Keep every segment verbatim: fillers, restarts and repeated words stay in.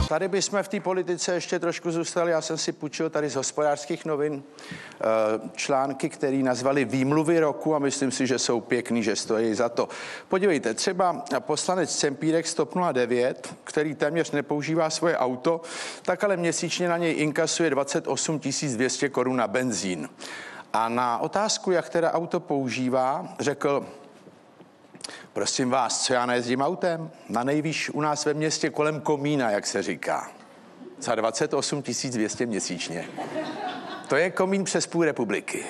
Tady bychom v té politice ještě trošku zůstali. Já jsem si půjčil tady z Hospodářských novin články, které nazvali Výmluvy roku a myslím si, že jsou pěkný, že stojí za to. Podívejte, třeba poslanec Cempírek z TOP nula devět, který téměř nepoužívá svoje auto, tak ale měsíčně na něj inkasuje dvacet osm tisíc dvě stě korun na benzín. A na otázku, jak teda auto používá, řekl: prosím vás, co já nejezdím autem? Na nejvýš u nás ve městě kolem komína, jak se říká. Za dvacet osm tisíc dvě stě měsíčně. To je komín přes půl republiky.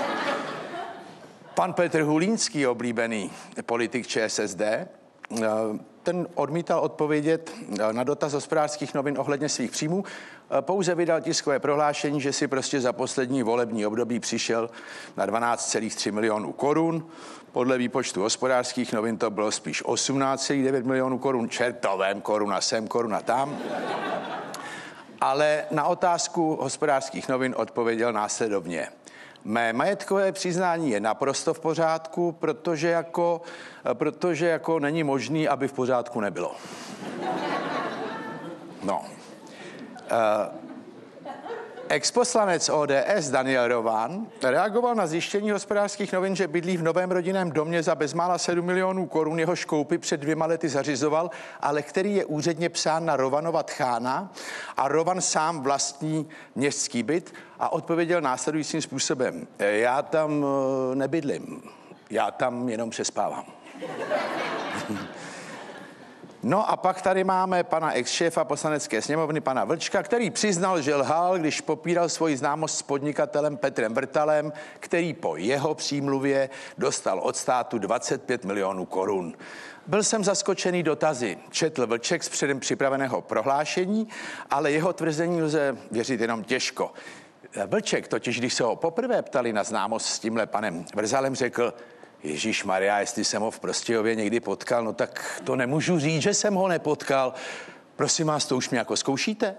Pan Petr Hulínský, oblíbený politik ČSSD, ten odmítal odpovědět na dotaz Hospodářských novin ohledně svých příjmů. Pouze vydal tiskové prohlášení, že si prostě za poslední volební období přišel na dvanáct celá tři milionů korun. Podle výpočtu Hospodářských novin to bylo spíš osmnáct celá devět milionů korun. Čertovém, koruna sem, koruna tam. Ale na otázku Hospodářských novin odpověděl následovně: mé majetkové přiznání je naprosto v pořádku, protože jako, protože jako není možný, aby v pořádku nebylo. No. Uh, Exposlanec O D S Daniel Rovan reagoval na zjištění Hospodářských novin, že bydlí v novém rodinném domě za bezmála sedm milionů korun, jehož koupy před dvěma lety zařizoval, ale který je úředně psán na Rovanova Tchána a Rovan sám vlastní městský byt a odpověděl následujícím způsobem: já tam nebydlím, já tam jenom přespávám. No a pak tady máme pana ex-šéfa poslanecké sněmovny, pana Vlčka, který přiznal, že lhal, když popíral svoji známost s podnikatelem Petrem Vrtalem, který po jeho přímluvě dostal od státu dvacet pět milionů korun. Byl jsem zaskočený dotazy, četl Vlček z předem připraveného prohlášení, ale jeho tvrzení lze věřit jenom těžko. Vlček totiž, když se ho poprvé ptali na známost s tímhle panem Vrzalem, řekl: Ježíšmarja, jestli jsem ho v Prostějově někdy potkal, no tak to nemůžu říct, že jsem ho nepotkal. Prosím vás, to už mě jako zkoušíte?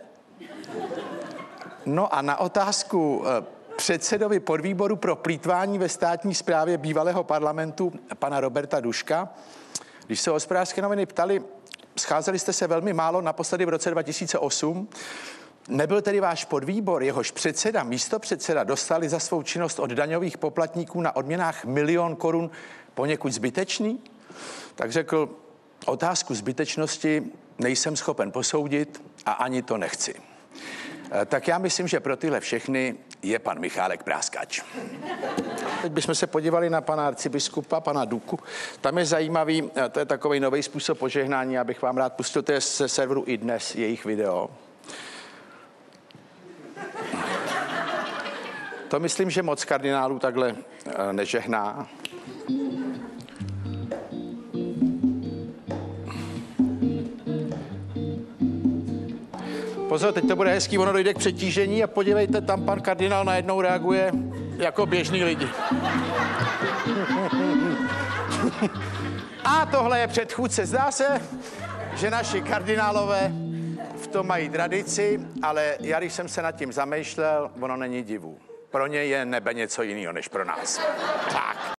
No a na otázku předsedovi podvýboru pro plýtvání ve státní správě bývalého parlamentu, pana Roberta Duška, když se Hospodářské noviny ptali: scházeli jste se velmi málo, naposledy v roce dva tisíce osm, nebyl tedy váš podvýbor, jehož předseda, místopředseda dostali za svou činnost od daňových poplatníků na odměnách milion korun poněkud zbytečný? Tak řekl: otázku zbytečnosti nejsem schopen posoudit a ani to nechci. Tak já myslím, že pro tyhle všechny je pan Michálek Práskač. Teď bychom se podívali na pana arcibiskupa, pana Duku. Tam je zajímavý, to je takový nový způsob požehnání, abych vám rád pustil, to je ze serveru iDnes, jejich video. To myslím, že moc kardinálů takhle nežehná. Pozor, teď to bude hezký, ono dojde k přetížení a podívejte, tam pan kardinál najednou reaguje jako běžný lidi. A tohle je předchůdce. Zdá se, že naši kardinálové v tom mají tradici, ale já, když jsem se nad tím zamýšlel, ono není divu. Pro ně je nebe něco jiného než pro nás. Tak.